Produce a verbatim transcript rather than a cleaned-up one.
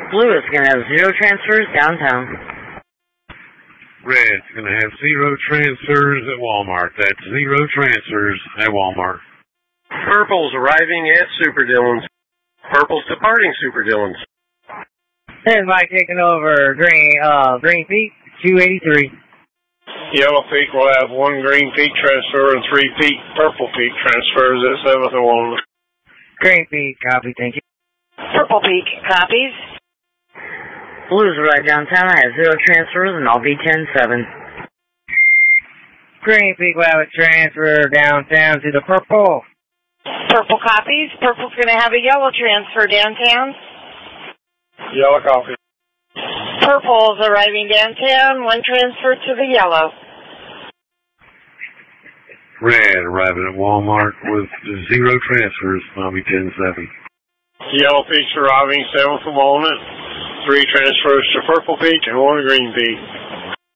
Blue is going to have zero transfers downtown. Red's going to have zero transfers at Walmart. That's zero transfers at Walmart. Purple's arriving at Super Dillon's. Purple's departing Super Dillon's. Here's Mike taking over Green, uh, Green Peak, two eighty-three. Yellow Peak will have one Green Peak transfer and three Peak Purple Peak transfers at seventh and Walnut. Green Peak, copy, thank you. Purple Peak, copies. Blue's right downtown. I have zero transfers, and I'll be ten seven. Green Peak will have a transfer downtown to the Purple. Purple copies. Purple's going to have a yellow transfer downtown. Yellow copy. Purple's arriving downtown. One transfer to the yellow. Red arriving at Walmart with zero transfers. I'll be ten seven. Yellow Peak's arriving seventh and Walnut. Three transfers to Purple Peak and one Green Peak.